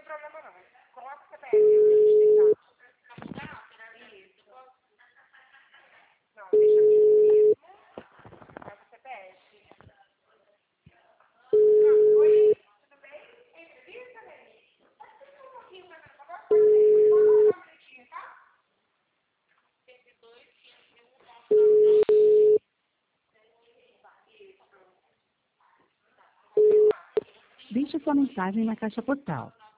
problema não. Coloca o CPF pra gente tentar. Isso. Não, deixa aqui mesmo. Coloca o CPF. Oi, tudo bem? Entrevista, Leni? Assista um pouquinho pra mim, por favor. Pode ser. Só colocar um minutinho, tá? 102, 501, Deixe sua mensagem na caixa postal.